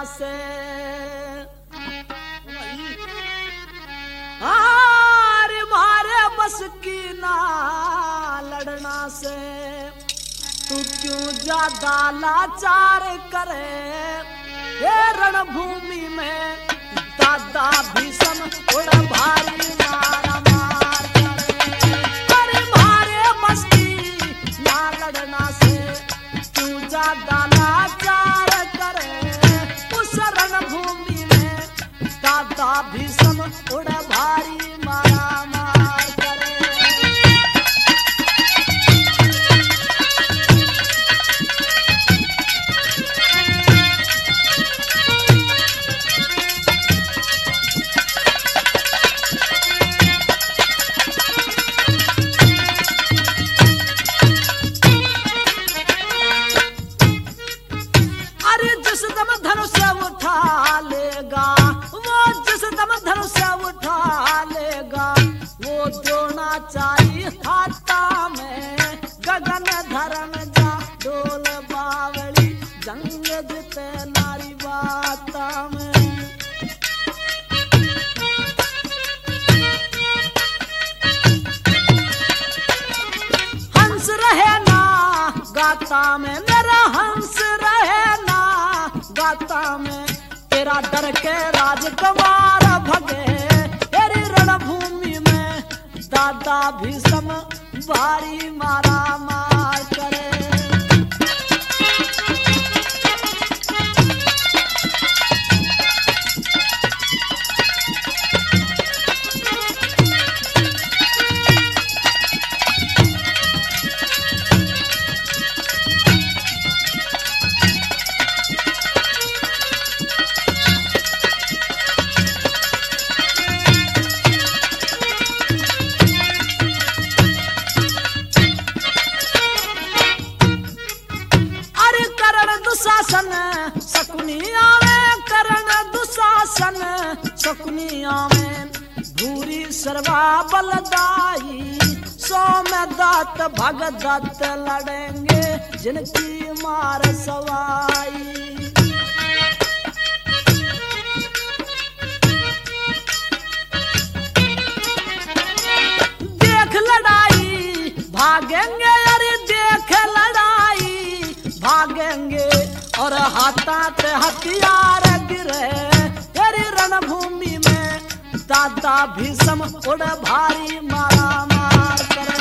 से हार मारे बस की ना लड़ना से तू क्यों ज्यादा लाचार करे हे रणभूमि में दादा भीषम उड़ भारी मारा मार करे अरे मारे बस की ना लड़ना से तू ज्यादा लाचार करे उस रणभूमि में दादा भीषम उड़ भारी मारा मार करे अरे जिस दम धनुष उठा लेगा वो जिस दम धनुष उठा लेगा वो द्रोणाचार्य हाथा में गगन धरण जा डोल बावली जंग जीते नारी बाता में हंस रहे ना गाता में मेरा हंस रहे ना गाता में तेरा डर के राजकुमार भगे तेरी रणभूमि में दादा भीषम भारी मारा मार करे दुशासन शकुनी आवे करण दुशासन शकुनी आवे भूरी सर्वा बलदाई सौम्य दत्त भगदत्त लड़ेंगे जिनकी मार सवाई देख लड़ाई भागेंगे अरे देख लड़ाई भागेंगे और हाथात हथियार गिरे तेरी रणभूमि में दादा भीषम उड़ भारी मारा मार करे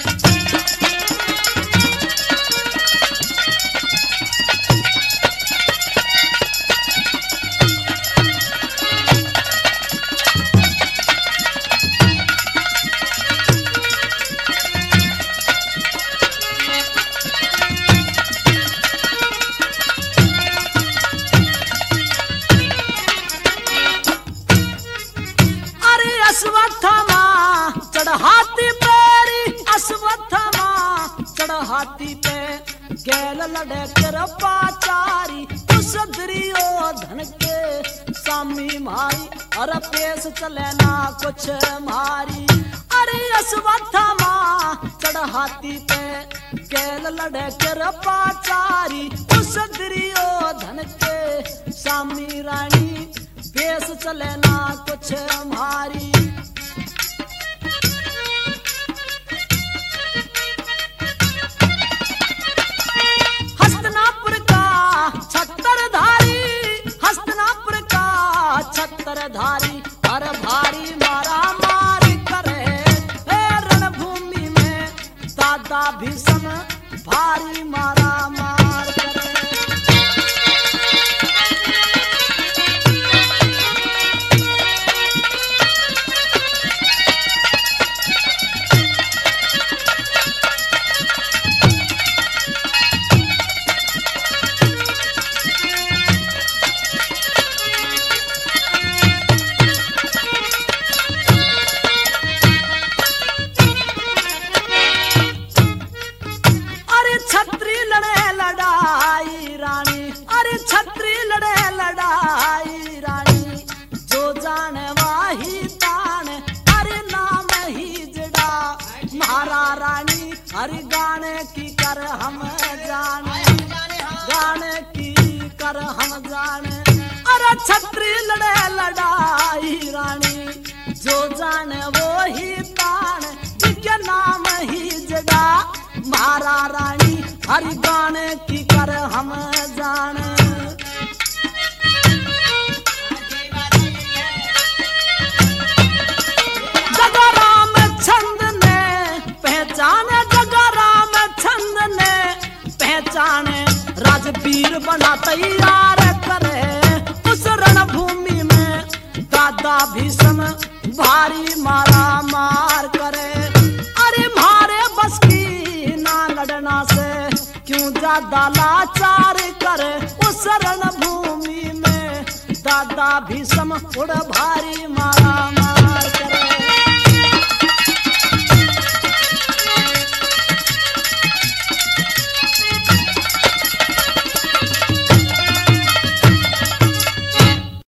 अश्वत्थामा चढ़ाती पेरी अश्वत्थामा चढ़ाती पे गैल लड़े कृपाचारी उस दुर्योधन के सामी मारी और पेश चले ना कुछ मारी अरे अश्वत्थामा चढ़ाती पे गैल लड़े कृपाचारी उस दुर्योधन के सामी रानी पेश चले ना कुछ मारी हस्तिनापुर का छत्रधारी हस्तिनापुर का छत्रधारी हर भारी मारा मारी करे रणभूमि में दादा भीषम भारी मारा मार करे हरि गाने की कर हम जाने गाने की कर हम जाने मारा रानी हरि गाने की कर हम जाने। जगा राम छंद ने पहचाने, जगा राम छंद ने पहचाने, राजवीर बना तैयार करे उस रणभूमि में। दादा भीष्म भारी मारा मार करे, अरे मारे बस की ना लड़ना से क्यों ज्यादा लाचार करे उस रणभूमि में। दादा भीष्म उड़ भारी मारा मार।